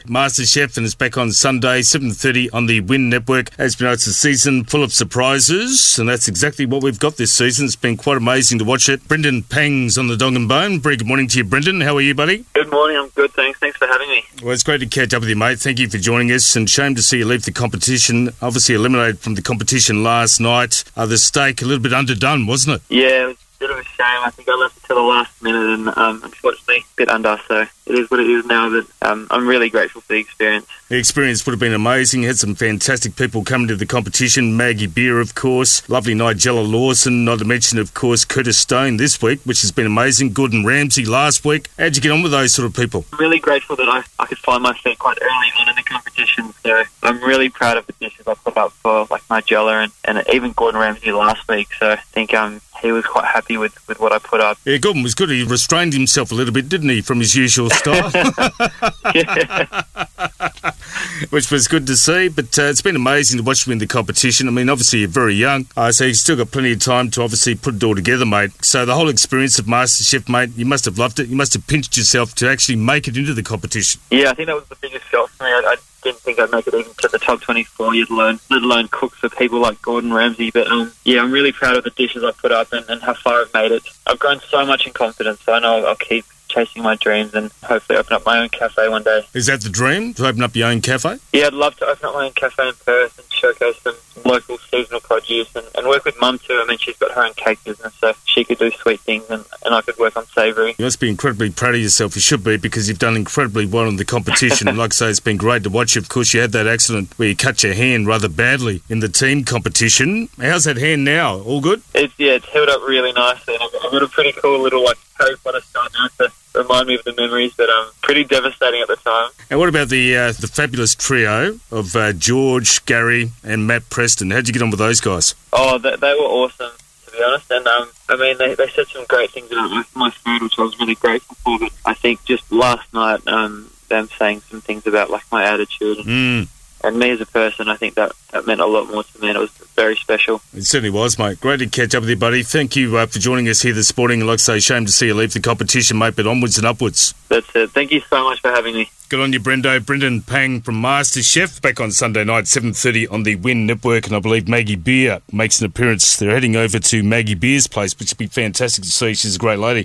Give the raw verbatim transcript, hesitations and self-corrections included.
MasterChef, and it's back on Sunday, seven thirty on the Win Network. As you know, it's a season full of surprises, and that's exactly what we've got this season. It's been quite amazing to watch it. Brendan Pang's on the Dog and Bone. Very good morning to you, Brendan. How are you, buddy? Good morning. I'm good, thanks. Thanks for having me. Well, it's great to catch up with you, mate. Thank you for joining us, and shame to see you leave the competition. Obviously eliminated from the competition last night. Uh, the stake a little bit underdone, wasn't it? Yeah, it was a bit of a shame. I think I left it till the last minute and um, unfortunately a bit under, so it is what it is now, but um, I'm really grateful for the experience. The experience would have been amazing. Had some fantastic people coming to the competition. Maggie Beer, of course. Lovely Nigella Lawson. Not to mention, of course, Curtis Stone this week, which has been amazing. Gordon Ramsay last week. How'd you get on with those sort of people? I'm really grateful that I, I could find my feet quite early on in the competition. So I'm really proud of the dishes I put up for like Nigella and, and even Gordon Ramsay last week. So I think um, he was quite happy with, with what I put up. Yeah, Gordon was good. He restrained himself a little bit, didn't he, from his usual style? Yeah. Which was good to see, but uh, it's been amazing to watch him in the competition. I mean, obviously you're very young, uh, so you've still got plenty of time to obviously put it all together, mate. So the whole experience of MasterChef, mate, you must have loved it. You must have pinched yourself to actually make it into the competition. Yeah, I think that was the biggest shock for me. I, I didn't think I'd make it even to the top twenty-four, let alone, let alone cook for people like Gordon Ramsay. But um, yeah, I'm really proud of the dishes I put up and, and how far I've made it. I've grown so much in confidence, so I know I'll, I'll keep chasing my dreams and hopefully open up my own cafe one day. Is that the dream, to open up your own cafe? Yeah, I'd love to open up my own cafe in Perth and showcase some local seasonal produce and, and work with Mum too. I mean, she's got her own cake business, so she could do sweet things and, and I could work on savoury. You must be incredibly proud of yourself. You should be, because you've done incredibly well in the competition. And like I say, it's been great to watch you. Of course, you had that accident where you cut your hand rather badly in the team competition. How's that hand now? All good? It's, yeah, it's healed up really nicely. And I've, I've got a pretty cool little like Harry Potter scar now to remind me of the memories, but um, pretty devastating at the time. And what about the uh, the fabulous trio of uh, George, Gary and Matt Preston? How'd you get on with those guys? Oh, they, they were awesome, to be honest. And um, I mean, they, they said some great things about my, my food, which I was really grateful for. But I think just last night, um, them saying some things about like my attitude and, Mm. and me as a person, I think that, that meant a lot more to me, and it was very special. It certainly was, mate. Great to catch up with you, buddy. Thank you uh, for joining us here this morning. And like I say, shame to see you leave the competition, mate, but onwards and upwards. That's it. Thank you so much for having me. Good on you, Brendo. Brendan Pang from MasterChef, back on Sunday night, seven thirty on the Win Network, and I believe Maggie Beer makes an appearance. They're heading over to Maggie Beer's place, which would be fantastic to see. She's a great lady.